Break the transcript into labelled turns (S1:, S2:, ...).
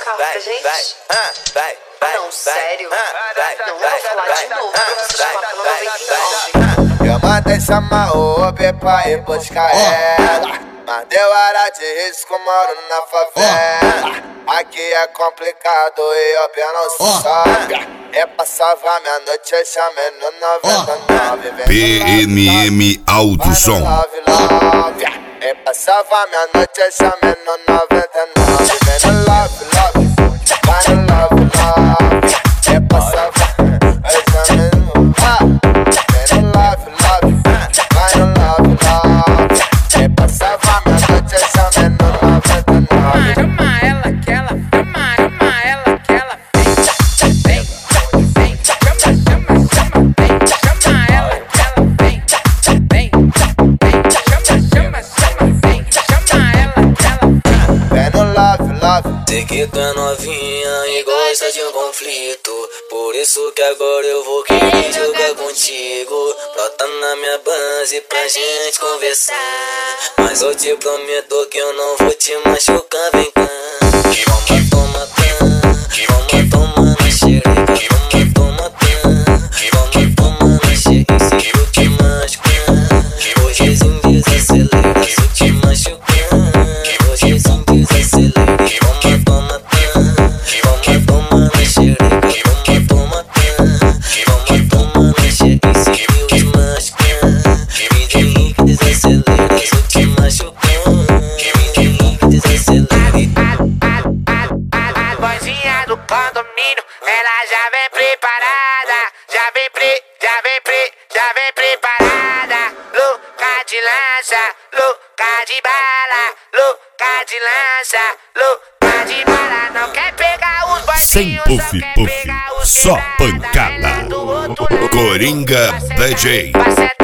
S1: carta, gente. Não, sério. Não vou falar de novo.
S2: Eu mandei chamar o Uber pra ir buscar ela, mas deu área de risco, moro na favela. Aqui é complicado e eu não sobe. É pra salvar minha noite, eu chamei no 99.
S3: PNM Alto Som.
S2: É pra salvar minha noite, eu chamei no 99. Vem no love, love, vai no love, love. É pra salvar, eu chamei no vem no love, love, vai no love, love. É pra salvar minha noite, eu chamei no 99.
S4: Chama ela que ela, chama ela que ela vem, chama ela que ela vem, chama ela que ela
S2: Vem no love, love.
S5: Sei que tu é novinha e gosta de um conflito, por isso que agora eu vou querer jogar contigo. Brota na minha base pra gente conversar, mas eu te prometo que eu não vou te machucar. Vem cá, vamos tomar na xereca, vamos tomar na xereca. Se eu te machucar, hojezinho desacelera. Se eu te machucar, hojezinho desacelera. Vamos tomar na xereca, vamos tomar na xereca. Se eu te machucar, hojezinho desacelera. Se eu te machucar, hojezinho desacelera.
S4: vozinha do condomínio, ela já vem preparada, já vem preparada. Louca de lança, louca de bala, louca de lança, louca de bala. Não quer pegar os
S3: Sem
S4: boizinhos,
S3: puff, puff, só pancada. Coringa DJ.